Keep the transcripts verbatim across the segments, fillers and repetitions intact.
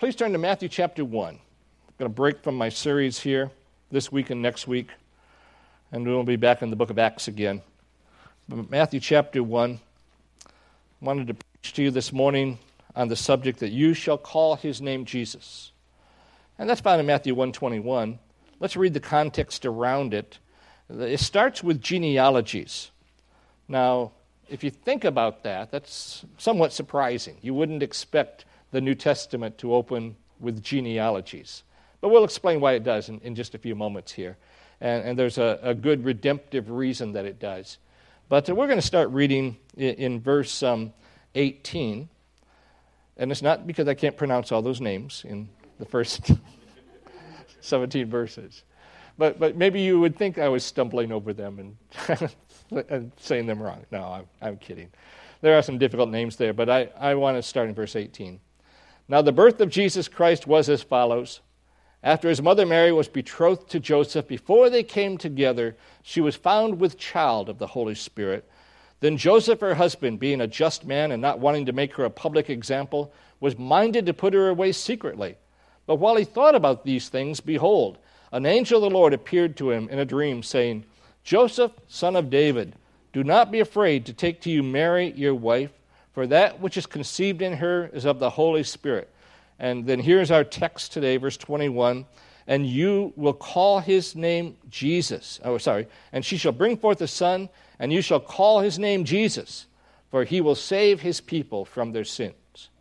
please turn to Matthew chapter one. I'm going to break from my series here this week and next week, and we'll be back in the book of Acts again. But Matthew chapter one, I wanted to preach to you this morning on the subject that you shall call his name Jesus. And that's found in Matthew one twenty-one. Let's read the context around it. It starts with genealogies. Now, if you think about that, that's somewhat surprising. You wouldn't expect the New Testament to open with genealogies. But we'll explain why it does in, in just a few moments here. And, and there's a, a good redemptive reason that it does. But uh, we're going to start reading in, in verse um, eighteen. And it's not because I can't pronounce all those names in the first seventeen verses. But but maybe you would think I was stumbling over them and, and saying them wrong. No, I'm, I'm kidding. There are some difficult names there, but I, I want to start in verse eighteen. Now the birth of Jesus Christ was as follows. After his mother Mary was betrothed to Joseph, before they came together, she was found with child of the Holy Spirit. Then Joseph, her husband, being a just man and not wanting to make her a public example, was minded to put her away secretly. But while he thought about these things, behold, an angel of the Lord appeared to him in a dream, saying, Joseph, son of David, do not be afraid to take to you Mary, your wife, for that which is conceived in her is of the Holy Spirit. And then here's our text today, verse twenty-one. And you will call his name Jesus. Oh, sorry. And she shall bring forth a son, and you shall call his name Jesus, for he will save his people from their sins.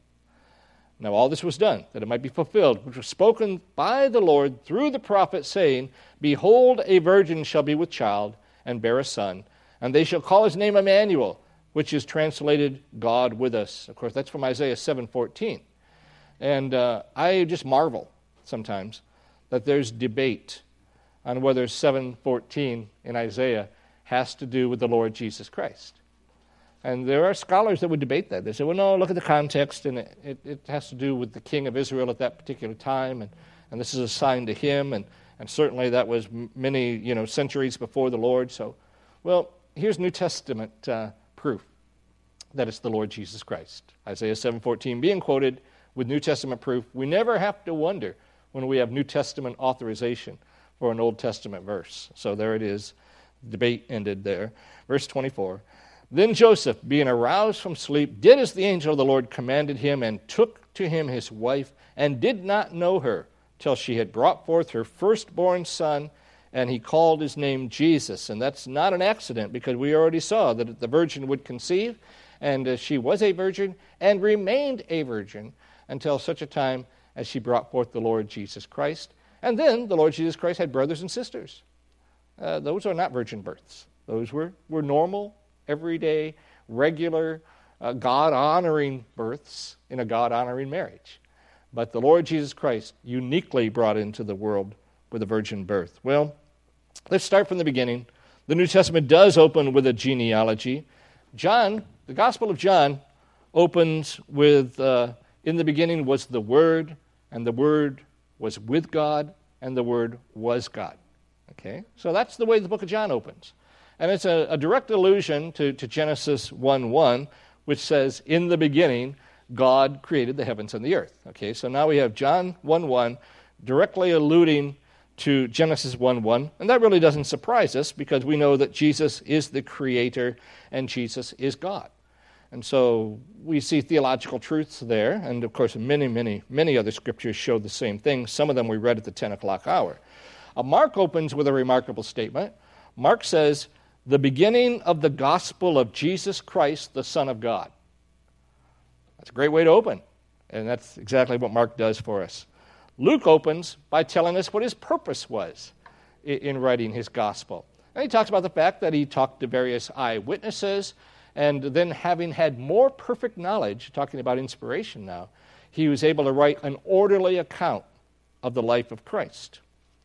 Now all this was done, that it might be fulfilled, which was spoken by the Lord through the prophet, saying, Behold, a virgin shall be with child, and bear a son, and they shall call his name Emmanuel, which is translated God with us. Of course, that's from Isaiah seven fourteen. And uh, I just marvel sometimes that there's debate on whether seven fourteen in Isaiah has to do with the Lord Jesus Christ. And there are scholars that would debate that. They say, well, no, look at the context, and it, it, it has to do with the king of Israel at that particular time, and, and this is a sign to him, and, and certainly that was many you know centuries before the Lord. So, well, here's New Testament uh, proof that it's the Lord Jesus Christ. Isaiah seven fourteen being quoted with New Testament proof. We never have to wonder when we have New Testament authorization for an Old Testament verse. So there it is. Debate ended there. Verse twenty-four. Then Joseph, being aroused from sleep, did as the angel of the Lord commanded him, and took to him his wife, and did not know her till she had brought forth her firstborn son, and he called his name Jesus. And that's not an accident, because we already saw that the virgin would conceive, and uh, she was a virgin, and remained a virgin until such a time as she brought forth the Lord Jesus Christ. And then the Lord Jesus Christ had brothers and sisters. Uh, those are not virgin births. Those were, were normal, everyday, regular, uh, God-honoring births in a God-honoring marriage. But the Lord Jesus Christ uniquely brought into the world with a virgin birth. Well, let's start from the beginning. The New Testament does open with a genealogy. John, the Gospel of John, opens with, uh, in the beginning was the Word, and the Word was with God, and the Word was God. Okay, so that's the way the book of John opens. And it's a, a direct allusion to, to Genesis one one, which says, in the beginning, God created the heavens and the earth. Okay, so now we have John one one directly alluding to Genesis one one, and that really doesn't surprise us because we know that Jesus is the creator and Jesus is God. And so we see theological truths there, and of course many, many, many other scriptures show the same thing. Some of them we read at the ten o'clock hour. Uh, Mark opens with a remarkable statement. Mark says, the beginning of the gospel of Jesus Christ, the Son of God. That's a great way to open, and that's exactly what Mark does for us. Luke opens by telling us what his purpose was in, in writing his gospel. And he talks about the fact that he talked to various eyewitnesses, and then having had more perfect knowledge, talking about inspiration now, he was able to write an orderly account of the life of Christ.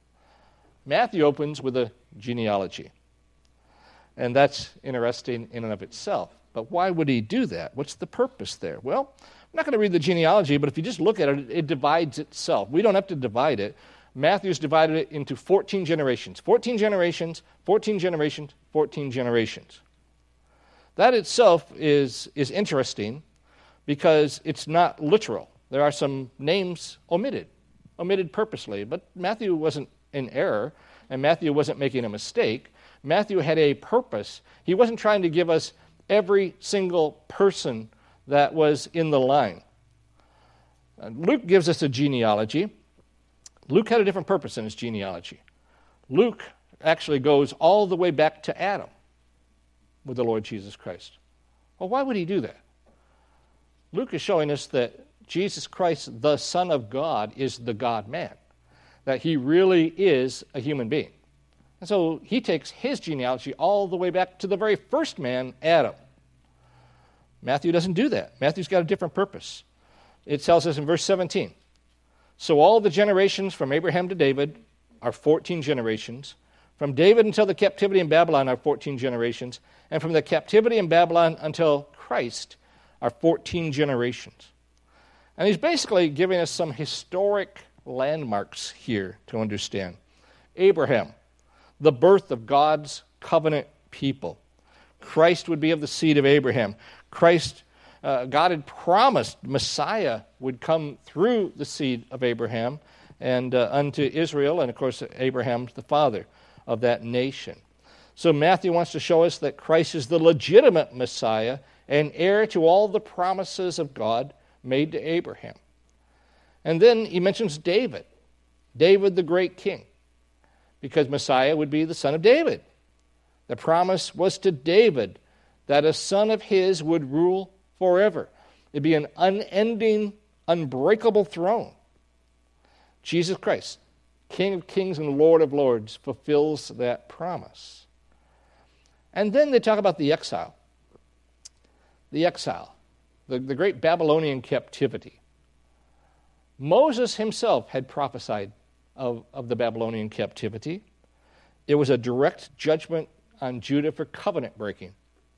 Matthew opens with a genealogy. And that's interesting in and of itself. But why would he do that? What's the purpose there? Well, I'm not going to read the genealogy, but if you just look at it, it divides itself. We don't have to divide it. Matthew's divided it into fourteen generations. fourteen generations, fourteen generations, fourteen generations. That itself is, is interesting because it's not literal. there are some names omitted, omitted purposely. But Matthew wasn't in error, and Matthew wasn't making a mistake. Matthew had a purpose. He wasn't trying to give us every single person that was in the line. Uh, Luke gives us a genealogy. Luke had a different purpose in his genealogy. Luke actually goes all the way back to Adam with the Lord Jesus Christ. Well, why would he do that? Luke is showing us that Jesus Christ, the Son of God, is the God-man, that he really is a human being. And so he takes his genealogy all the way back to the very first man, Adam. Matthew doesn't do that. Matthew's got a different purpose. It tells us in verse seventeen, so all the generations from Abraham to David are fourteen generations. From David until the captivity in Babylon are fourteen generations. And from the captivity in Babylon until Christ are fourteen generations. And he's basically giving us some historic landmarks here to understand. Abraham, the birth of God's covenant people. Christ would be of the seed of Abraham. Christ, uh, God had promised Messiah would come through the seed of Abraham and uh, unto Israel, and of course Abraham's the father of that nation. So Matthew wants to show us that Christ is the legitimate Messiah and heir to all the promises of God made to Abraham. And then he mentions David, David the great king, because Messiah would be the son of David. The promise was to David that a son of his would rule forever. It'd be an unending, unbreakable throne. Jesus Christ, King of kings and Lord of lords, fulfills that promise. And then they talk about the exile. The exile, the, the great Babylonian captivity. Moses himself had prophesied of, of the Babylonian captivity. It was a direct judgment on Judah for covenant breaking.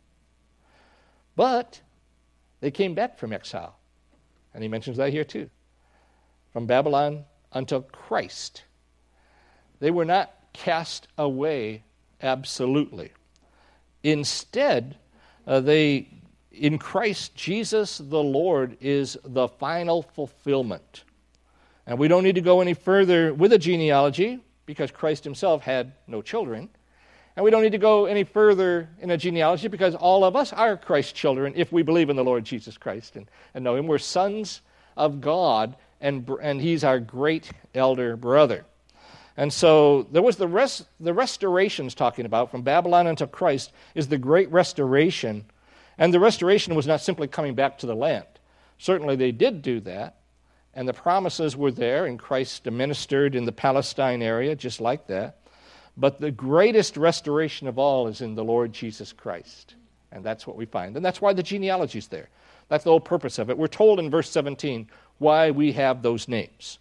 But they came back from exile. And he mentions that here too. From Babylon until Christ. They were not cast away absolutely. Instead, uh, they, in Christ Jesus the Lord is the final fulfillment. And we don't need to go any further with a genealogy because Christ himself had no children. And we don't need to go any further in a genealogy because all of us are Christ's children if we believe in the Lord Jesus Christ and, and know him. We're sons of God, and, and he's our great elder brother. And so there was the rest, the restorations talking about from Babylon until Christ is the great restoration. And the restoration was not simply coming back to the land. Certainly they did do that. And the promises were there, and Christ ministered in the Palestine area just like that. But the greatest restoration of all is in the Lord Jesus Christ. And that's what we find. And that's why the genealogy is there. That's the whole purpose of it. We're told in verse seventeen why we have those names.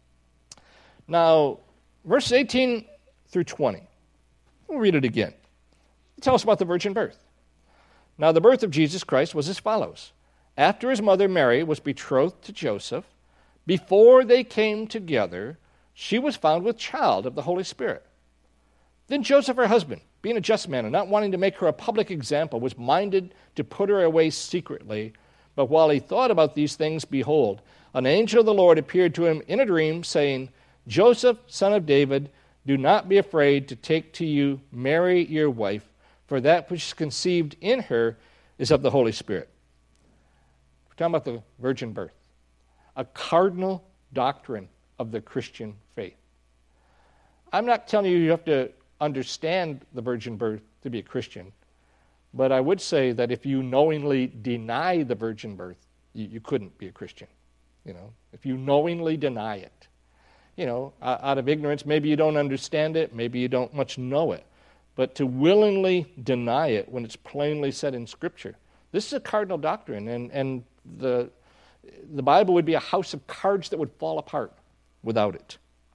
Now, verses eighteen through twenty. We'll read it again. Tell us about the virgin birth. Now, the birth of Jesus Christ was as follows. After his mother Mary was betrothed to Joseph, before they came together, she was found with child of the Holy Spirit. Then Joseph, her husband, being a just man and not wanting to make her a public example, was minded to put her away secretly. But while he thought about these things, behold, an angel of the Lord appeared to him in a dream, saying, Joseph, son of David, do not be afraid to take to you Mary your wife, for that which is conceived in her is of the Holy Spirit. We're talking about the virgin birth, a cardinal doctrine of the Christian faith. I'm not telling you you have to understand the virgin birth to be a Christian, but I would say that if you knowingly deny the virgin birth, you, you couldn't be a Christian. You know, if you knowingly deny it, you know, out of ignorance, maybe you don't understand it, maybe you don't much know it, but to willingly deny it when it's plainly said in Scripture, this is a cardinal doctrine, and, and the the Bible would be a house of cards that would fall apart without it.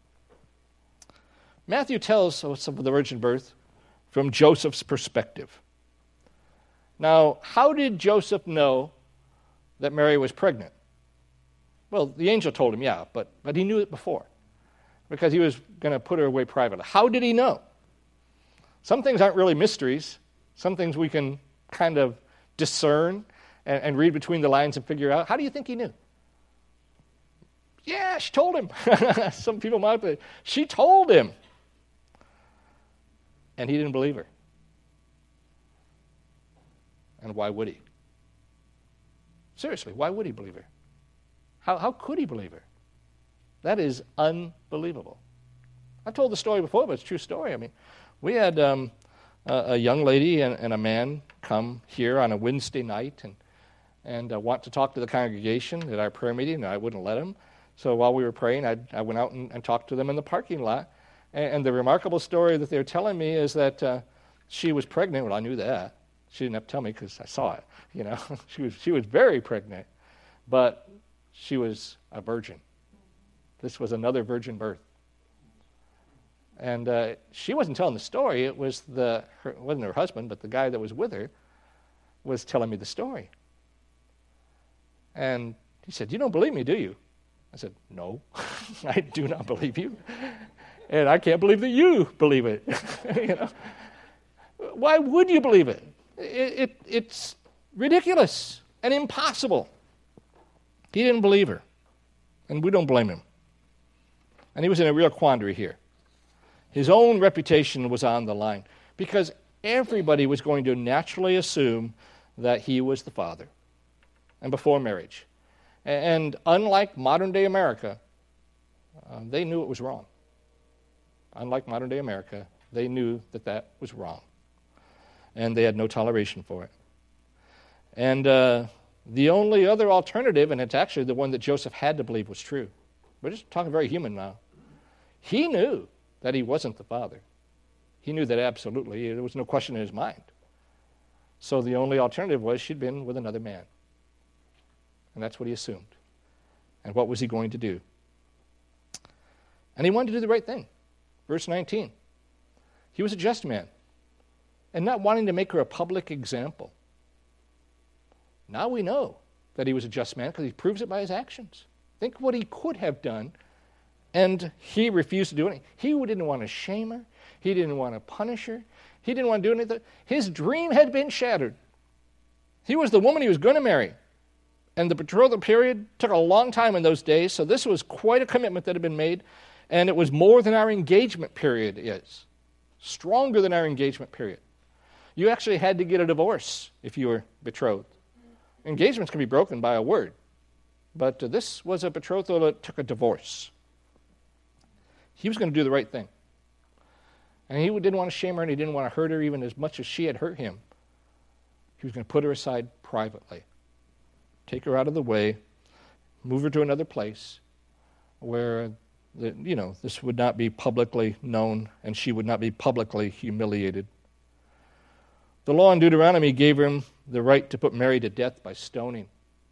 Matthew tells us of the virgin birth from Joseph's perspective. Now, how did Joseph know that Mary was pregnant? Well, the angel told him, yeah, but, but he knew it before because he was going to put her away privately. How did he know? Some things aren't really mysteries. Some things we can kind of discern and, and read between the lines and figure out. How do you think he knew? Yeah, she told him. Some people might be. She told him. And he didn't believe her. And why would he? Seriously, why would he believe her? How, how could he believe her? That is unbelievable. I've told the story before, but it's a true story. I mean, we had um, a, a young lady and, and a man come here on a Wednesday night and, and uh, want to talk to the congregation at our prayer meeting, and I wouldn't let them. So while we were praying, I, I went out and, and talked to them in the parking lot. And, and the remarkable story that they were telling me is that uh, she was pregnant. Well, I knew that. She didn't have to tell me because I saw it. You know, she was she was very pregnant, but she was a virgin. This was another virgin birth. And uh, she wasn't telling the story. It was the her, it wasn't her husband, but the guy that was with her was telling me the story. And he said, "You don't believe me, do you?" I said, "No, I do not believe you, and I can't believe that you believe it." You know, why would you believe it? It, it? It's ridiculous and impossible. He didn't believe her, and we don't blame him. And he was in a real quandary here. His own reputation was on the line because everybody was going to naturally assume that he was the father, and before marriage. And unlike modern-day America, uh, they knew it was wrong. Unlike modern-day America, they knew that that was wrong. And they had no toleration for it. And uh, the only other alternative, and it's actually the one that Joseph had to believe was true. We're just talking very human now. He knew that he wasn't the father. He knew that absolutely. There was no question in his mind. So the only alternative was she'd been with another man. And that's what he assumed. And what was he going to do? And he wanted to do the right thing. Verse nineteen. He was a just man, and not wanting to make her a public example. Now we know that he was a just man because he proves it by his actions. Think what he could have done, and he refused to do anything. He didn't want to shame her. He didn't want to punish her. He didn't want to do anything. His dream had been shattered. He was the woman he was going to marry. And the betrothal period took a long time in those days, so this was quite a commitment that had been made, and it was more than our engagement period is. Stronger than our engagement period. You actually had to get a divorce if you were betrothed. Engagements can be broken by a word, but uh, this was a betrothal that took a divorce. He was going to do the right thing. And he didn't want to shame her, and he didn't want to hurt her even as much as she had hurt him. He was going to put her aside privately. Take her out of the way, move her to another place where, the, you know, this would not be publicly known and she would not be publicly humiliated. The law in Deuteronomy gave him the right to put Mary to death by stoning.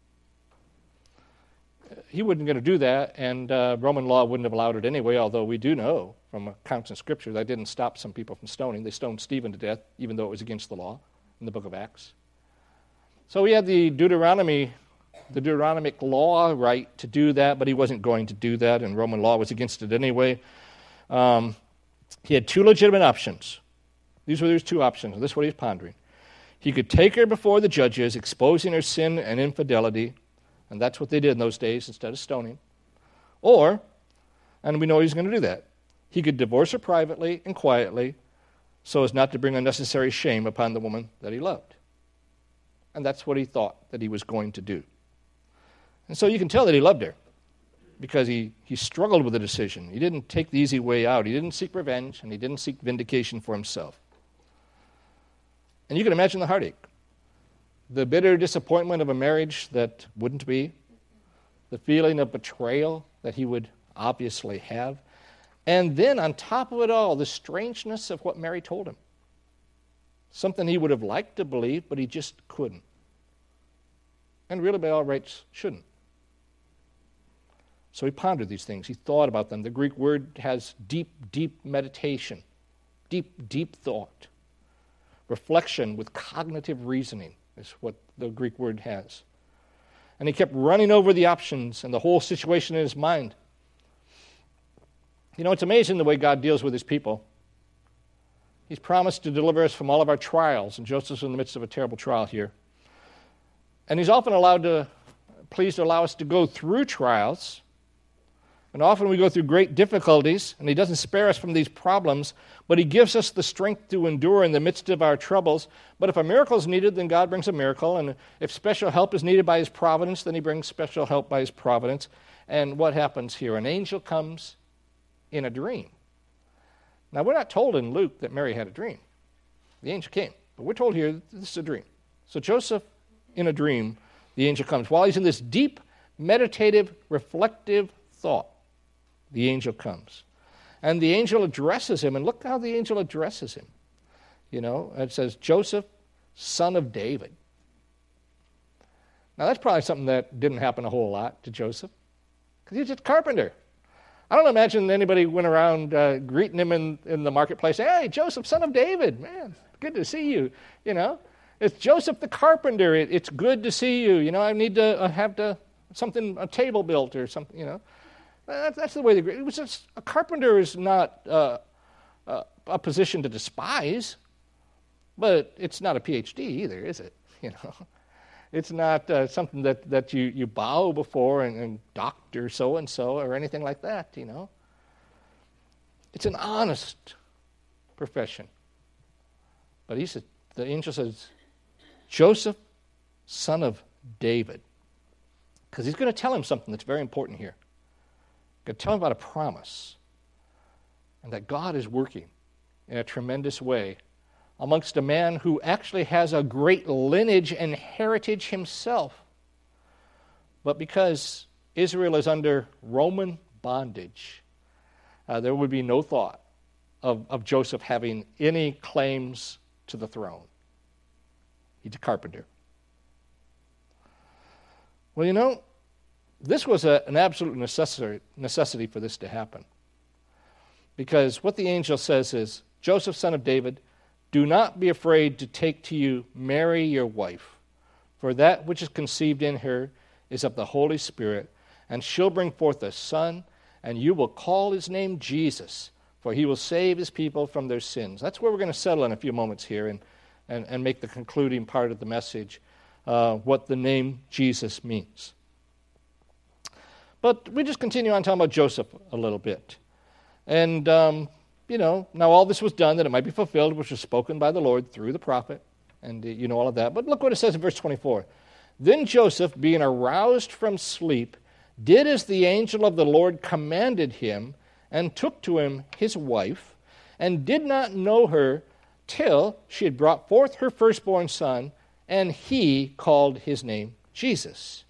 He wasn't going to do that, and uh, Roman law wouldn't have allowed it anyway, although we do know from accounts in Scripture that didn't stop some people from stoning. They stoned Stephen to death, even though it was against the law in the book of Acts. So we had the Deuteronomy the Deuteronomic law right to do that, but he wasn't going to do that, and Roman law was against it anyway. Um, he had two legitimate options. These were his two options, and this is what he was pondering. He could take her before the judges, exposing her sin and infidelity, and that's what they did in those days instead of stoning. Or, and we know he's going to do that, he could divorce her privately and quietly so as not to bring unnecessary shame upon the woman that he loved. And that's what he thought that he was going to do. And so you can tell that he loved her because he, he struggled with the decision. He didn't take the easy way out. He didn't seek revenge, and he didn't seek vindication for himself. And you can imagine the heartache, the bitter disappointment of a marriage that wouldn't be, the feeling of betrayal that he would obviously have, and then on top of it all, the strangeness of what Mary told him. Something he would have liked to believe, but he just couldn't. And really, by all rights, shouldn't. So he pondered these things. He thought about them. The Greek word has deep, deep meditation, deep, deep thought. Reflection with cognitive reasoning is what the Greek word has. And he kept running over the options and the whole situation in his mind. You know, it's amazing the way God deals with his people. He's promised to deliver us from all of our trials, and Joseph's in the midst of a terrible trial here. And he's often allowed to, pleased to allow us to go through trials And often we go through great difficulties, and he doesn't spare us from these problems, but he gives us the strength to endure in the midst of our troubles. But if a miracle is needed, then God brings a miracle. And if special help is needed by his providence, then he brings special help by his providence. And what happens here? An angel comes in a dream. Now, we're not told in Luke that Mary had a dream. The angel came. But we're told here that this is a dream. So Joseph, in a dream, the angel comes. While he's in this deep, meditative, reflective thought, the angel comes. And the angel addresses him, and look how the angel addresses him. You know, it says, Joseph, son of David. Now, that's probably something that didn't happen a whole lot to Joseph, because he's just a carpenter. I don't imagine anybody went around uh, greeting him in, in the marketplace, hey, Joseph, son of David, man, good to see you, you know. It's Joseph the carpenter, it, it's good to see you, you know, I need to uh, have to, something, a table built or something, you know. That, that's the way they greet. It was just, a carpenter is not uh, uh, a position to despise, but it's not a P H D either, is it? You know, it's not uh, something that, that you, you bow before and, and doctor so-and-so or anything like that, you know. It's an honest profession. But he said, the angel says, Joseph, son of David. Because he's going to tell him something that's very important here. He's going to tell him about a promise. And that God is working in a tremendous way amongst a man who actually has a great lineage and heritage himself. But because Israel is under Roman bondage, uh, there would be no thought of, of Joseph having any claims to the throne. He's a carpenter. Well, you know, this was a, an absolute necessity, necessity for this to happen. Because what the angel says is, Joseph, son of David, do not be afraid to take to you Mary, your wife, for that which is conceived in her is of the Holy Spirit, and she'll bring forth a son, and you will call his name Jesus, for he will save his people from their sins. That's where we're going to settle in a few moments here and, and, and make the concluding part of the message, uh, what the name Jesus means. But we just continue on talking about Joseph a little bit. And, um, you know, now all this was done that it might be fulfilled, which was spoken by the Lord through the prophet. And uh, you know all of that. But look what it says in verse twenty-four. Then Joseph, being aroused from sleep, did as the angel of the Lord commanded him, and took to him his wife, and did not know her till she had brought forth her firstborn son, and he called his name Jesus.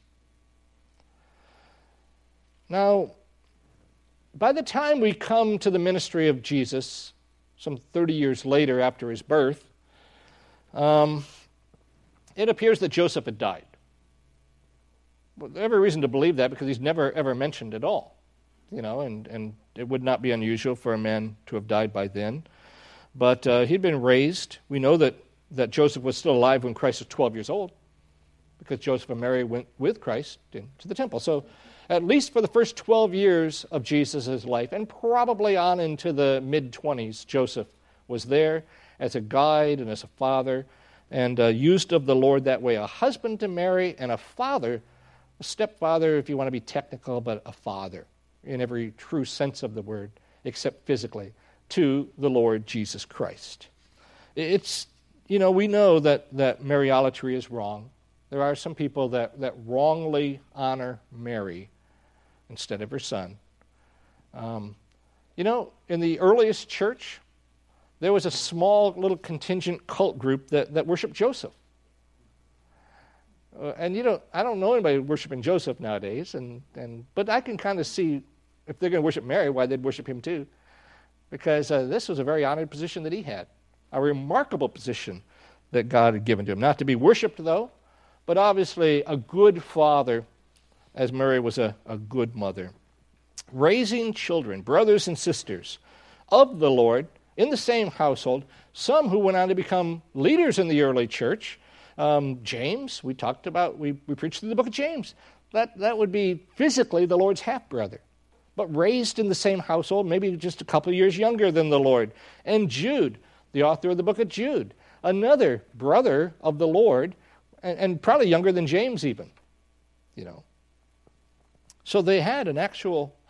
Now, by the time we come to the ministry of Jesus, some thirty years later after his birth, um, it appears that Joseph had died. Well, there's every reason to believe that because he's never, ever mentioned at all. You know, and, and it would not be unusual for a man to have died by then. But uh, he'd been raised. We know that, that Joseph was still alive when Christ was twelve years old, because Joseph and Mary went with Christ into the temple. So at least for the first twelve years of Jesus' life, and probably on into the mid-twenties, Joseph was there as a guide and as a father, and uh, used of the Lord that way, a husband to Mary and a father, a stepfather if you want to be technical, but a father in every true sense of the word, except physically, to the Lord Jesus Christ. It's, you know, we know that, that Mariolatry is wrong. There are some people that, that wrongly honor Mary instead of her son. Um, you know, in the earliest church, there was a small little contingent cult group that, that worshiped Joseph. Uh, and you know, I don't know anybody worshiping Joseph nowadays, and, and but I can kind of see if they're going to worship Mary, why they'd worship him too. Because uh, this was a very honored position that he had, a remarkable position that God had given to him. Not to be worshipped, though, but obviously a good father, as Mary was a, a good mother. Raising children, brothers and sisters of the Lord in the same household, some who went on to become leaders in the early church. Um, James, we talked about, we, we preached through the book of James. That, that would be physically the Lord's half-brother, but raised in the same household, maybe just a couple of years younger than the Lord. And Jude, the author of the book of Jude, another brother of the Lord, and, and probably younger than James even, you know. So they had an actual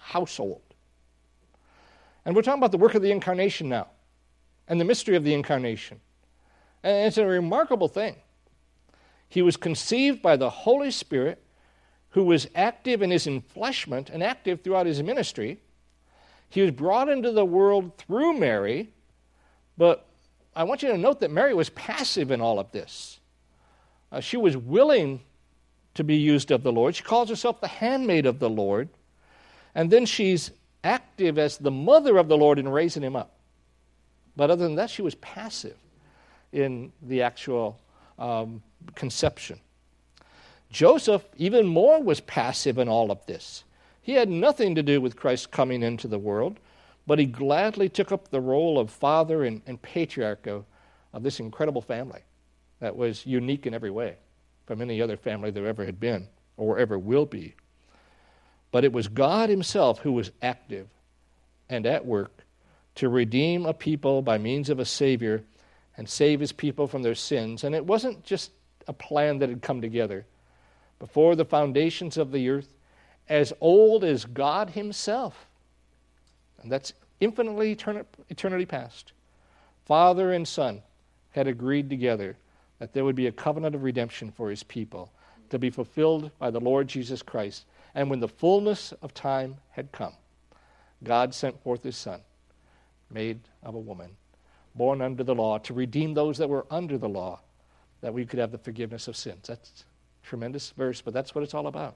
household. And we're talking about the work of the incarnation now and the mystery of the incarnation. And it's a remarkable thing. He was conceived by the Holy Spirit, who was active in his enfleshment and active throughout his ministry. He was brought into the world through Mary, but I want you to note that Mary was passive in all of this. Uh, she was willing to be used of the Lord. She calls herself the handmaid of the Lord. And then she's active as the mother of the Lord in raising him up. But other than that, she was passive in the actual um, conception. Joseph, even more, was passive in all of this. He had nothing to do with Christ coming into the world, but he gladly took up the role of father and, and patriarch of, of this incredible family that was unique in every way from any other family there ever had been or ever will be. But it was God himself who was active and at work to redeem a people by means of a Savior and save his people from their sins. And it wasn't just a plan that had come together before the foundations of the earth, as old as God himself. And that's infinitely etern- eternity past. Father and Son had agreed together that there would be a covenant of redemption for his people to be fulfilled by the Lord Jesus Christ. And when the fullness of time had come, God sent forth his Son, made of a woman, born under the law, to redeem those that were under the law, that we could have the forgiveness of sins. That's a tremendous verse, but that's what it's all about.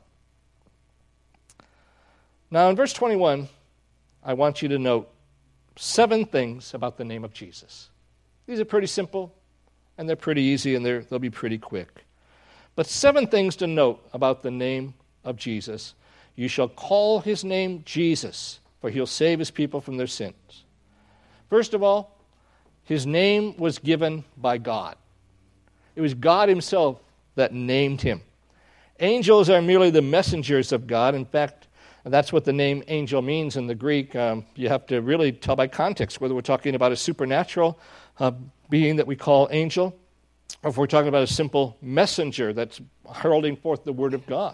Now, in verse twenty-one, I want you to note seven things about the name of Jesus. These are pretty simple, and they're pretty easy, and they're, they'll be pretty quick. But seven things to note about the name of Jesus. You shall call his name Jesus, for he'll save his people from their sins. First of all, his name was given by God. It was God himself that named him. Angels are merely the messengers of God. In fact, that's what the name angel means in the Greek. Um, you have to really tell by context whether we're talking about a supernatural uh, being that we call angel, or if we're talking about a simple messenger that's heralding forth the word of God.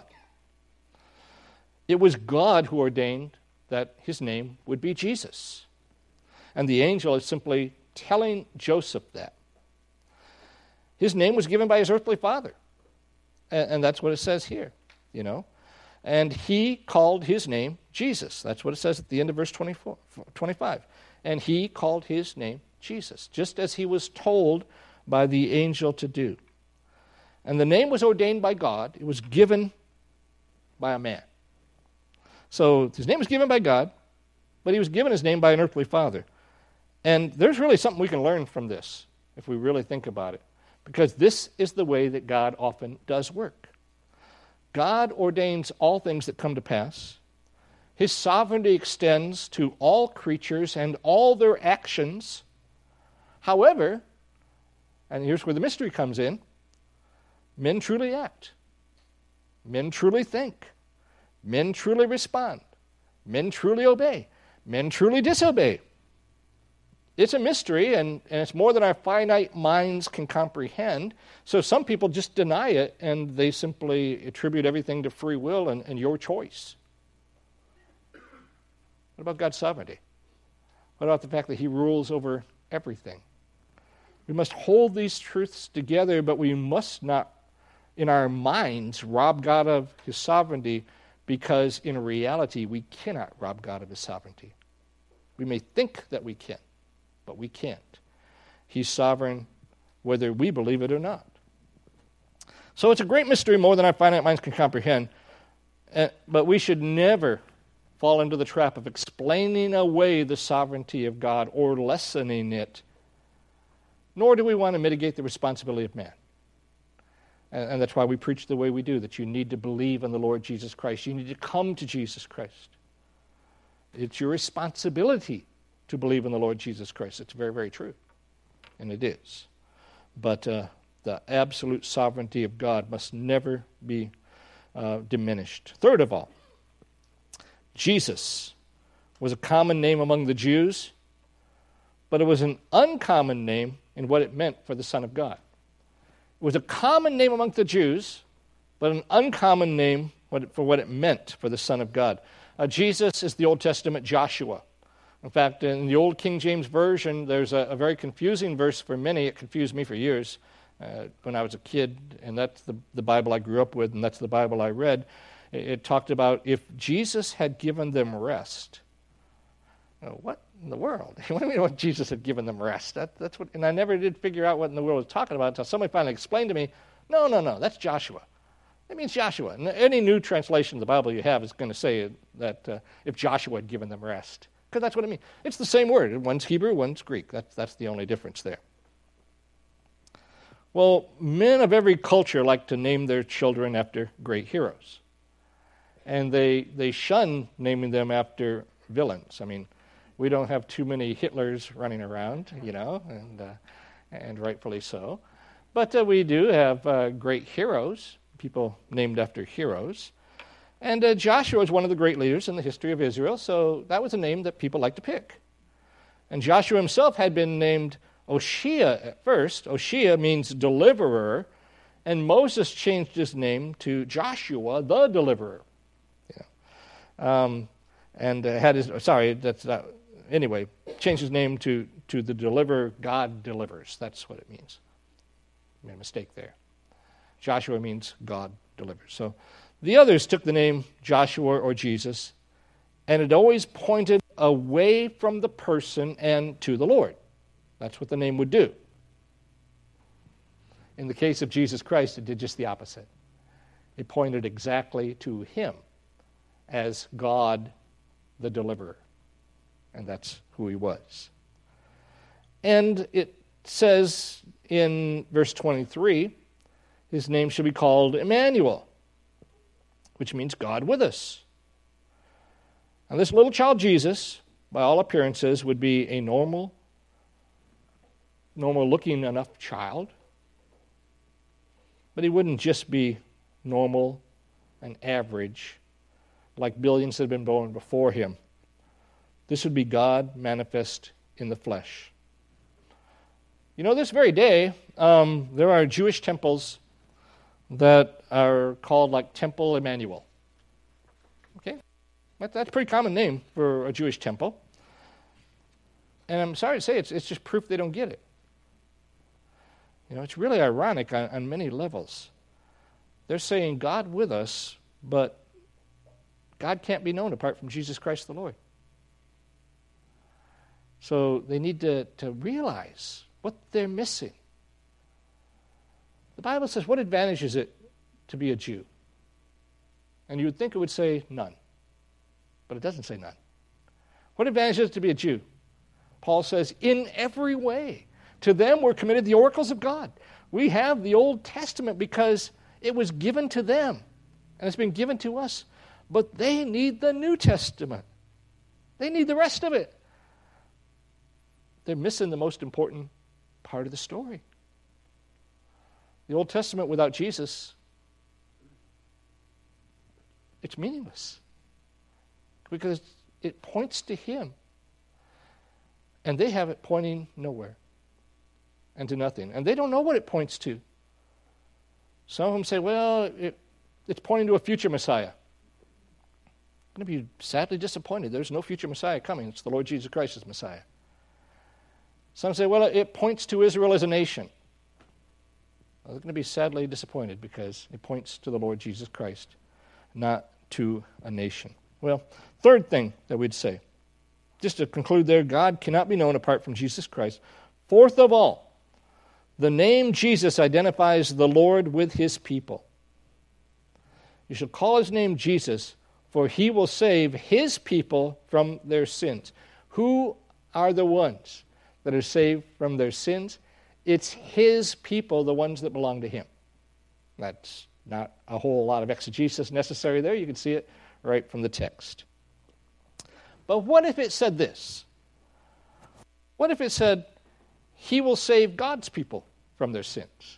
It was God who ordained that his name would be Jesus. And the angel is simply telling Joseph that. His name was given by his earthly father. And, and that's what it says here, you know. And he called his name Jesus. That's what it says at the end of verse twenty-four, twenty-five. And he called his name Jesus, just as he was told by the angel to do. And the name was ordained by God. It was given by a man. So his name was given by God, but he was given his name by an earthly father. And there's really something we can learn from this, if we really think about it, because this is the way that God often does work. God ordains all things that come to pass. His sovereignty extends to all creatures and all their actions. However, and here's where the mystery comes in, men truly act. Men truly think. Men truly respond. Men truly obey. Men truly disobey. It's a mystery, and, and it's more than our finite minds can comprehend. So some people just deny it, and they simply attribute everything to free will and, and your choice. What about God's sovereignty? What about the fact that he rules over everything? We must hold these truths together, but we must not, in our minds, rob God of his sovereignty, because in reality, we cannot rob God of his sovereignty. We may think that we can, but we can't. He's sovereign whether we believe it or not. So it's a great mystery, more than our finite minds can comprehend, uh, but we should never fall into the trap of explaining away the sovereignty of God or lessening it, nor do we want to mitigate the responsibility of man. And, and that's why we preach the way we do, that you need to believe in the Lord Jesus Christ. You need to come to Jesus Christ. It's your responsibility to believe in the Lord Jesus Christ. It's very, very true, and it is. But uh, the absolute sovereignty of God must never be uh, diminished. Third of all, Jesus was a common name among the Jews, but it was an uncommon name in what it meant for the Son of God. It was a common name among the Jews, but an uncommon name for what it meant for the Son of God. Uh, Jesus is the Old Testament Joshua. In fact, in the old King James Version, there's a, a very confusing verse for many. It confused me for years uh, when I was a kid, and that's the, the Bible I grew up with, and that's the Bible I read. It, it talked about if Jesus had given them rest. Uh, what in the world? What do you mean what Jesus had given them rest? That, that's what, and I never did figure out what in the world was talking about until somebody finally explained to me, no, no, no, that's Joshua. It means Joshua. And any new translation of the Bible you have is going to say that uh, if Joshua had given them rest. Because that's what it means. It's the same word. One's Hebrew, one's Greek. That's, that's the only difference there. Well, men of every culture like to name their children after great heroes. And they they shun naming them after villains. I mean, we don't have too many Hitlers running around, you know, and, uh, and rightfully so. But uh, we do have uh, great heroes, people named after heroes. And uh, Joshua is one of the great leaders in the history of Israel, so that was a name that people like to pick. And Joshua himself had been named Oshea at first. Oshea means deliverer, and Moses changed his name to Joshua, the deliverer. Yeah. Um, and uh, had his, sorry, that's not, anyway, changed his name to, to the deliverer, God delivers. That's what it means. Made a mistake there. Joshua means God delivers. So the others took the name Joshua or Jesus, and it always pointed away from the person and to the Lord. That's what the name would do. In the case of Jesus Christ, it did just the opposite. It pointed exactly to him as God the deliverer. And that's who he was. And it says in verse twenty-three, his name should be called Emmanuel, which means God with us. Now, this little child Jesus, by all appearances, would be a normal, normal-looking enough child, but he wouldn't just be normal and average like billions that had been born before him. This would be God manifest in the flesh. You know, this very day, um, there are Jewish temples that are called like Temple Emmanuel. Okay? That's a pretty common name for a Jewish temple. And I'm sorry to say, it's, it's just proof they don't get it. You know, it's really ironic on, on many levels. They're saying God with us, but God can't be known apart from Jesus Christ the Lord. So they need to, to realize what they're missing. The Bible says, what advantage is it to be a Jew? And you would think it would say none. But it doesn't say none. What advantage is it to be a Jew? Paul says, in every way. To them were committed the oracles of God. We have the Old Testament because it was given to them. And it's been given to us. But they need the New Testament. They need the rest of it. They're missing the most important part of the story. The Old Testament without Jesus, it's meaningless. Because it points to him. And they have it pointing nowhere and to nothing. And they don't know what it points to. Some of them say, well, it, it's pointing to a future Messiah. I'm going to be sadly disappointed. There's no future Messiah coming. It's the Lord Jesus Christ as Messiah. Some say, well, it points to Israel as a nation. Well, they're going to be sadly disappointed because it points to the Lord Jesus Christ, not to a nation. Well, third thing that we'd say, just to conclude there, God cannot be known apart from Jesus Christ. Fourth of all, the name Jesus identifies the Lord with his people. You shall call his name Jesus, for he will save his people from their sins. Who are the ones that are saved from their sins? It's his people, the ones that belong to him. That's not a whole lot of exegesis necessary there. You can see it right from the text. But what if it said this? What if it said, he will save God's people from their sins?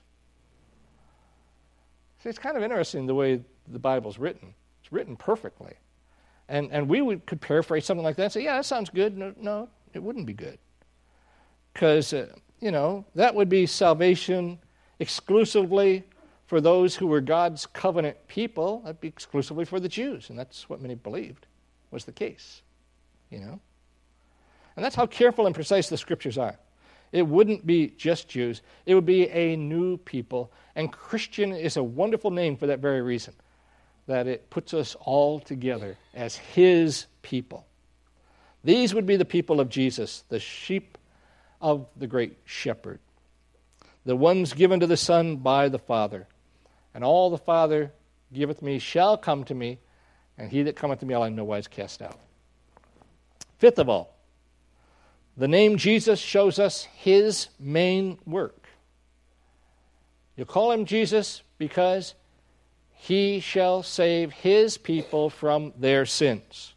See, it's kind of interesting the way the Bible's written. It's written perfectly. And and we would, could paraphrase something like that and say, yeah, that sounds good. No, no it wouldn't be good. Because, uh, you know, that would be salvation exclusively for those who were God's covenant people. That'd be exclusively for the Jews, and that's what many believed. was the case, you know. And that's how careful and precise the Scriptures are. It wouldn't be just Jews. It would be a new people. And Christian is a wonderful name for that very reason, that it puts us all together as his people. These would be the people of Jesus, the sheep of the great shepherd, the ones given to the Son by the Father. And all the Father giveth me shall come to me, and he that cometh to me I'll in no wise cast out. Fifth of all, the name Jesus shows us his main work. You call him Jesus because he shall save his people from their sins.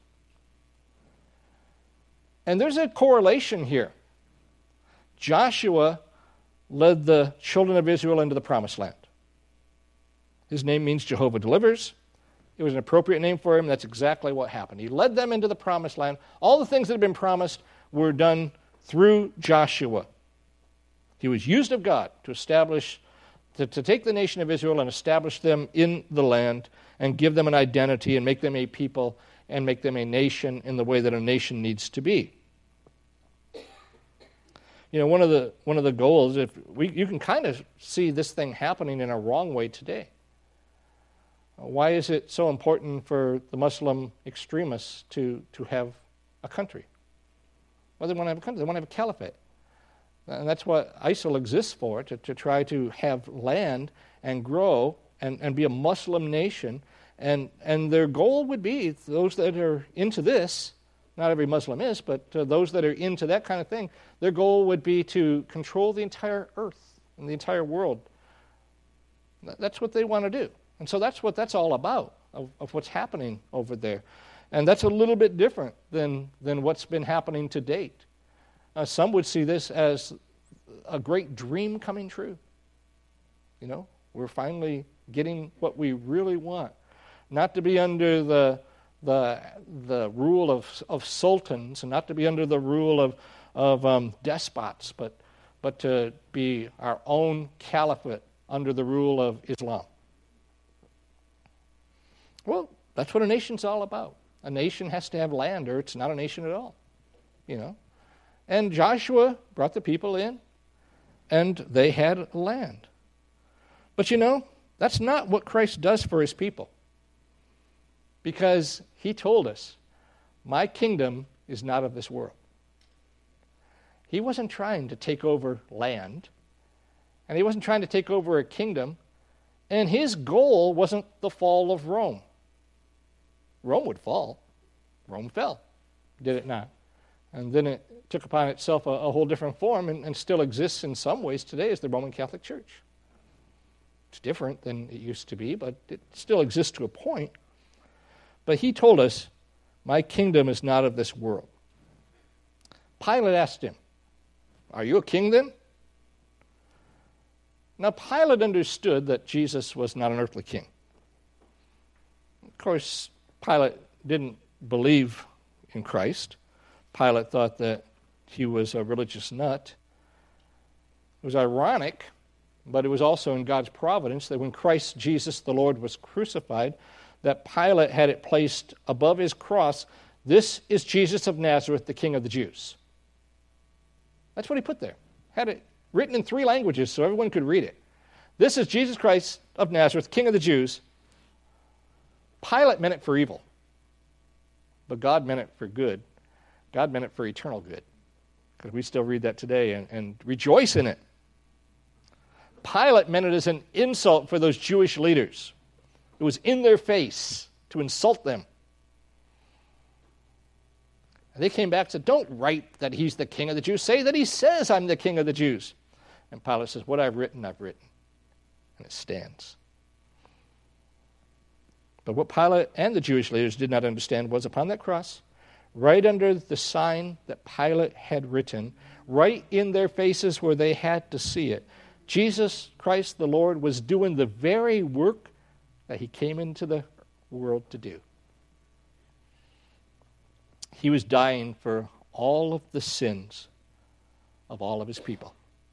And there's a correlation here. Joshua led the children of Israel into the promised land. His name means Jehovah delivers. It was an appropriate name for him. That's exactly what happened. He led them into the promised land. All the things that had been promised were done through Joshua. He was used of God to establish, to, to take the nation of Israel and establish them in the land and give them an identity and make them a people and make them a nation in the way that a nation needs to be. You know, one of the one of the goals, if we you can kind of see this thing happening in a wrong way today. Why is it so important for the Muslim extremists to, to have a country? Well, they want to have a country. They want to have a caliphate. And that's what ISIL exists for, to, to try to have land and grow and, and be a Muslim nation. And, and their goal would be, those that are into this, not every Muslim is, but uh, those that are into that kind of thing, their goal would be to control the entire earth and the entire world. That's what they want to do. And so that's what that's all about, of, of what's happening over there. And that's a little bit different than, than what's been happening to date. Uh, some would see this as a great dream coming true. You know, we're finally getting what we really want. Not to be under the the the rule of of sultans, and not to be under the rule of of um, despots, but but to be our own caliphate under the rule of Islam. Well, that's what a nation's all about. A nation has to have land, or it's not a nation at all, you know. And Joshua brought the people in, and they had land. But you know, that's not what Christ does for his people. Because he told us, my kingdom is not of this world. He wasn't trying to take over land, and he wasn't trying to take over a kingdom, and his goal wasn't the fall of Rome. Rome would fall. Rome fell, did it not? And then it took upon itself a, a whole different form and, and still exists in some ways today as the Roman Catholic Church. It's different than it used to be, but it still exists to a point. But he told us, my kingdom is not of this world. Pilate asked him, are you a king then? Now, Pilate understood that Jesus was not an earthly king. Of course, Pilate didn't believe in Christ. Pilate thought that he was a religious nut. It was ironic, but it was also in God's providence that when Christ Jesus the Lord was crucified, that Pilate had it placed above his cross, this is Jesus of Nazareth, the King of the Jews. That's what he put there. Had it written in three languages so everyone could read it. This is Jesus Christ of Nazareth, King of the Jews. Pilate meant it for evil, but God meant it for good. God meant it for eternal good, because we still read that today and, and rejoice in it. Pilate meant it as an insult for those Jewish leaders. It was in their face to insult them. And they came back and said, don't write that he's the King of the Jews. Say that he says, I'm the King of the Jews. And Pilate says, what I've written, I've written. And it stands. But what Pilate and the Jewish leaders did not understand was upon that cross, right under the sign that Pilate had written, right in their faces where they had to see it, Jesus Christ the Lord was doing the very work that he came into the world to do. He was dying for all of the sins of all of his people.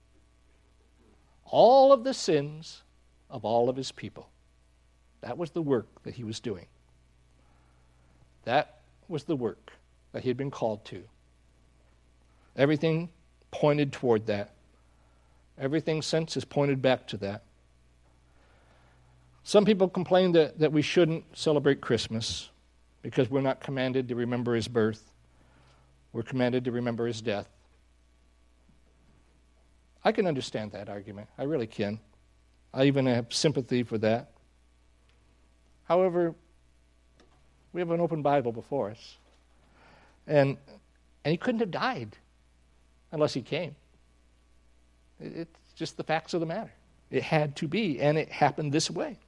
All of the sins of all of his people. That was the work that he was doing. That was the work that he had been called to. Everything pointed toward that. Everything since has pointed back to that. Some people complain that, that we shouldn't celebrate Christmas because we're not commanded to remember his birth. We're commanded to remember his death. I can understand that argument. I really can. I even have sympathy for that. However, we have an open Bible before us. And, and he couldn't have died unless he came. It, it's just the facts of the matter. It had to be, and it happened this way.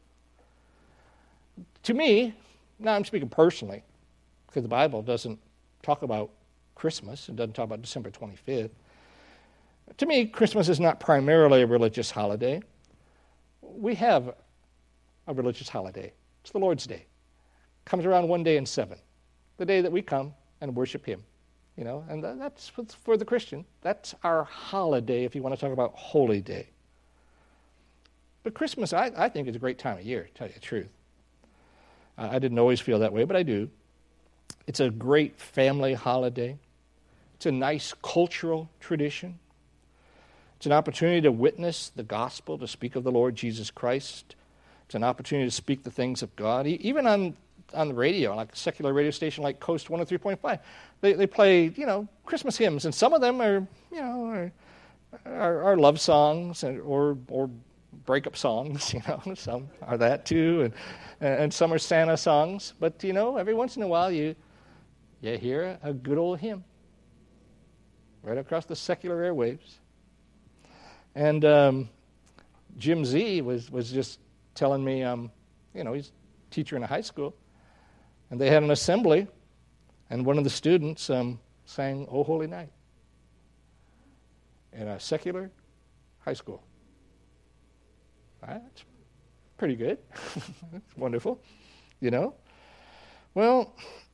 To me, now I'm speaking personally, because the Bible doesn't talk about Christmas. It doesn't talk about December twenty-fifth. To me, Christmas is not primarily a religious holiday. We have a religious holiday. It's the Lord's Day. It comes around one day in seven, the day that we come and worship him. You know, and that's for the Christian. That's our holiday, if you want to talk about holy day. But Christmas, I, I think, is a great time of year, to tell you the truth. Uh, I didn't always feel that way, but I do. It's a great family holiday. It's a nice cultural tradition. It's an opportunity to witness the gospel, to speak of the Lord Jesus Christ. It's an opportunity to speak the things of God. E- even on, on the radio, like a secular radio station like Coast one oh three point five, they, they play, you know, Christmas hymns, and some of them are, you know, are, are, are love songs and, or or breakup songs, you know. Some are that too, and and some are Santa songs. But, you know, every once in a while you, you hear a good old hymn right across the secular airwaves. And um, Jim Z was, was just telling me, um, you know, he's a teacher in a high school, and they had an assembly, and one of the students um, sang "O Holy Night" in a secular high school. That's pretty good. That's wonderful, you know. Well,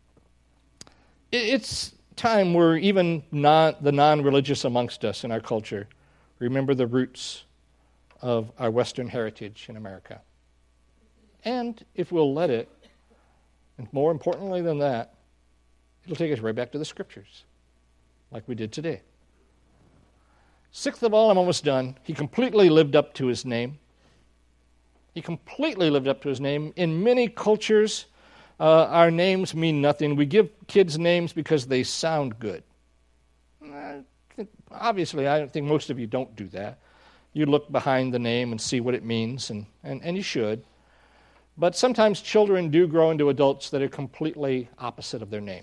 it's time where even non, the non-religious amongst us in our culture remember the roots of our Western heritage in America. And if we'll let it, and more importantly than that, it'll take us right back to the Scriptures, like we did today. Sixth of all, I'm almost done. He completely lived up to his name. He completely lived up to his name. In many cultures, uh, our names mean nothing. We give kids names because they sound good. Uh, Obviously, I don't think most of you don't do that. You look behind the name and see what it means, and, and, and you should. But sometimes children do grow into adults that are completely opposite of their name.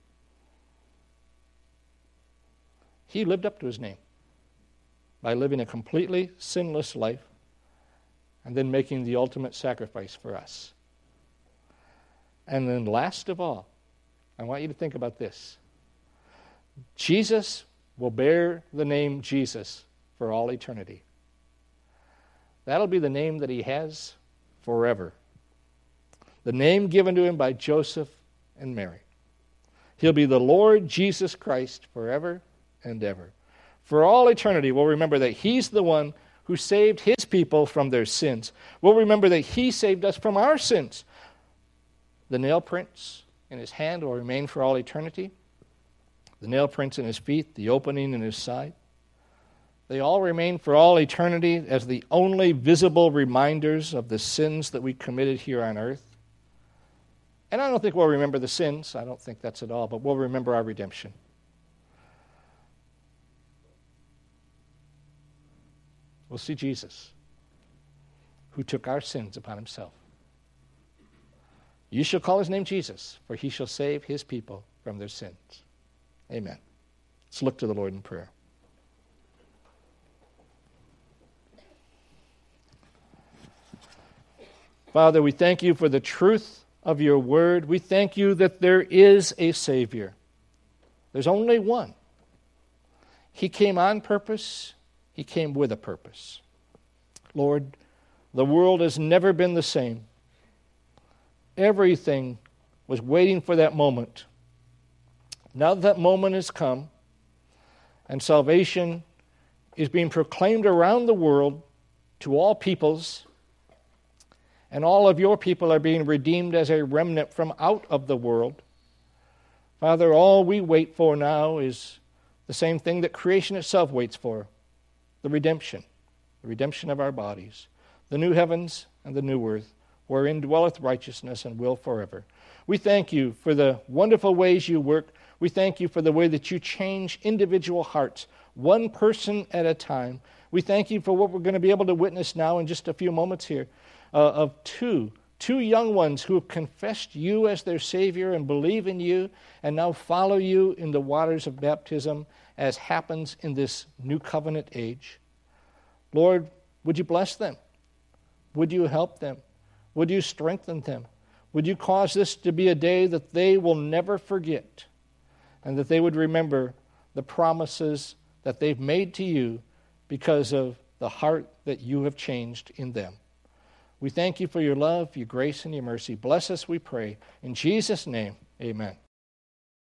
He lived up to his name by living a completely sinless life and then making the ultimate sacrifice for us. And then last of all, I want you to think about this. Jesus will bear the name Jesus for all eternity. That'll be the name that he has forever. The name given to him by Joseph and Mary. He'll be the Lord Jesus Christ forever and ever. For all eternity, we'll remember that he's the one who saved his people from their sins. We'll remember that he saved us from our sins. The nail prints in his hand will remain for all eternity. The nail prints in his feet, the opening in his side. They all remain for all eternity as the only visible reminders of the sins that we committed here on earth. And I don't think we'll remember the sins. I don't think that's at all. But we'll remember our redemption. We'll see Jesus, who took our sins upon himself. You shall call his name Jesus, for he shall save his people from their sins. Amen. Let's look to the Lord in prayer. Father, we thank you for the truth of your word. We thank you that there is a Savior. There's only one. He came on purpose. He came with a purpose. Lord, the world has never been the same. Everything was waiting for that moment. Now that that moment has come, and salvation is being proclaimed around the world to all peoples, and all of your people are being redeemed as a remnant from out of the world, Father, all we wait for now is the same thing that creation itself waits for, the redemption, the redemption of our bodies, the new heavens and the new earth, wherein dwelleth righteousness and will forever. We thank you for the wonderful ways you work. We thank you for the way that you change individual hearts, one person at a time. We thank you for what we're going to be able to witness now in just a few moments here, uh, of two Two young ones who have confessed you as their Savior and believe in you and now follow you in the waters of baptism as happens in this new covenant age. Lord, would you bless them? Would you help them? Would you strengthen them? Would you cause this to be a day that they will never forget, and that they would remember the promises that they've made to you because of the heart that you have changed in them. We thank you for your love, your grace, and your mercy. Bless us, we pray. In Jesus' name, amen.